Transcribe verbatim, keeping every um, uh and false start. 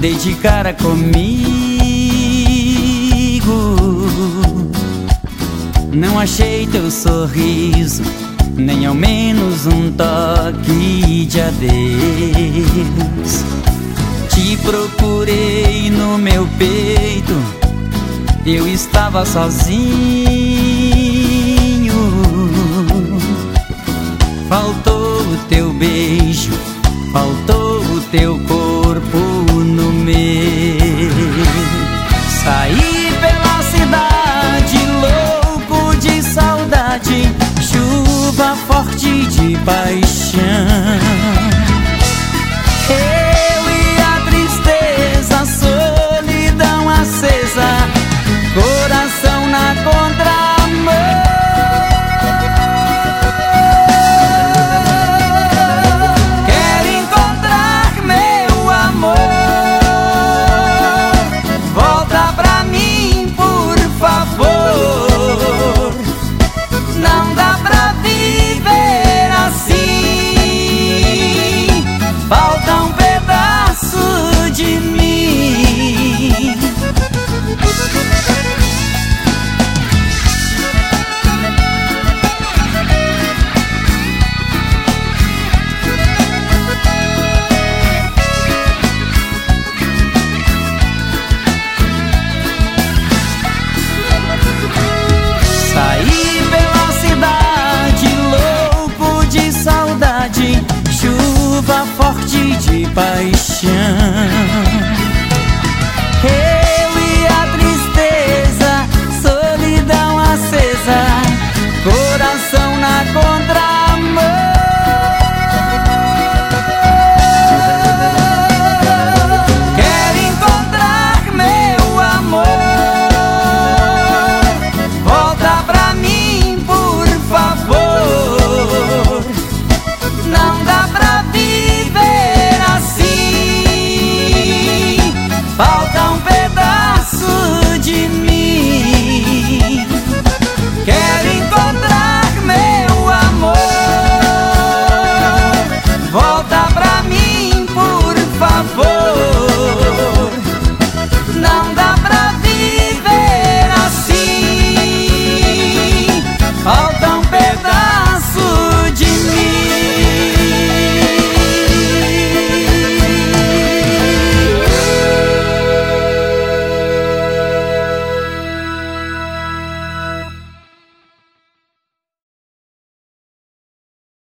dei de cara comigo. Não achei teu sorriso, nem ao menos um toque de adeus. Te procurei no meu peito, eu estava sozinho. Faltou o teu beijo, faltou o teu corpo no meu. Saí pela cidade, louco de saudade, chuva forte de paixão. Eu e a tristeza, solidão acesa, coração na contramão. Quero encontrar meu amor, volta pra mim, por favor. Não dá pra viver assim, falta um pedaço de mim. Saí pela cidade, louco de saudade, chuva forte de paixão.